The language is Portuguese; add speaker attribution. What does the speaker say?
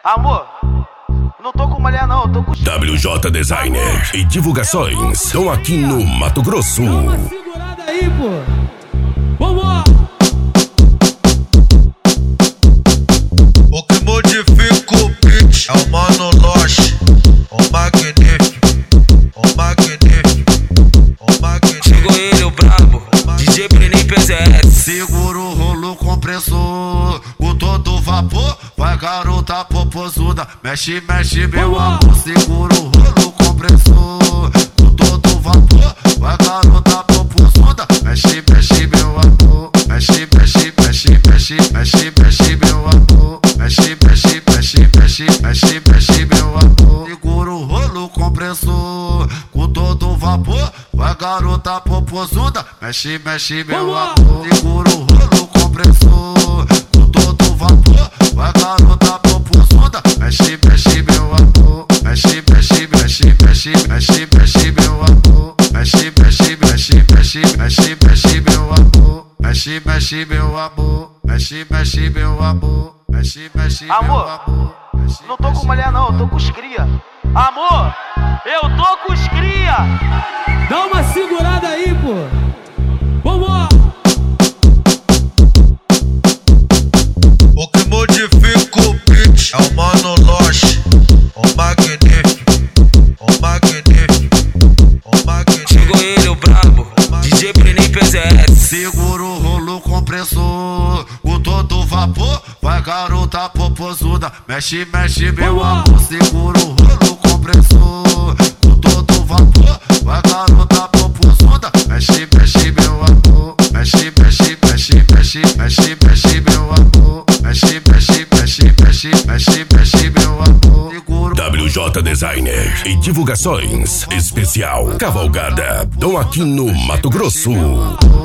Speaker 1: Amor, não tô com mulher não, eu tô com...
Speaker 2: WJ Designer e divulgações estão aqui no Mato Grosso.
Speaker 3: Dá uma segurada aí, pô. Vamos!
Speaker 4: O que modifica o beat é o Mano Loche, o magnífico, o magnífico, o magnífico.
Speaker 5: Chegou ele, o brabo, DJ Brenin PZS.
Speaker 4: Segura o rolo compressor, com todo vapor, vai garota popozuda. Mexe, mexe meu amor, segura o rolo compressor, com todo vapor, vai garota popozuda. Mexe, mexe meu amor, mexe, mexe, mexe, mexe, mexe, mexe meu amor. Mexe, mexe, mexe, mexe, mexe, mexe meu amor. Segura o rolo compressor, com todo vapor, vai garota popozuda. Mexe, mexe meu amor. Segura o rolo compressor, com todo vapor, vai garota popozuda. Mexe, mexe meu amor. Mexe, mexe, mexe, mexe, mexe, mexe meu amor. Mexe, mexe, mexe, mexe, mexe, mexe meu amor. Mexe, mexe meu amor. Mexe, mexe meu amor. Mexe, mexe
Speaker 1: Amor,
Speaker 4: meu amor. Mexe,
Speaker 1: não tô com mulher não, eu tô com os cria. Amor, eu tô com os cria.
Speaker 3: Dá uma segurada aí, pô. Vamos!
Speaker 4: O que modifica o beat é o Mano Loche, o magnífico, o magnífico, o magnífico.
Speaker 5: Chegou ele, o brabo, DJ Brenin PZS.
Speaker 4: Segura o rolo compressor, com todo vapor, vai garota popozuda. Mexe, mexe meu amor. Segura o rolo compressor, com todo vapor, vai garota popozuda. Mexe, mexe meu amor. Mexe, mexe, mexe, mexe, mexe, mexe meu amor. Mexe, mexe, mexe, mexe, mexe, mexe meu amor. Segura
Speaker 2: WJ Designer e divulgações especial Cavalgada estão aqui no Mato Grosso.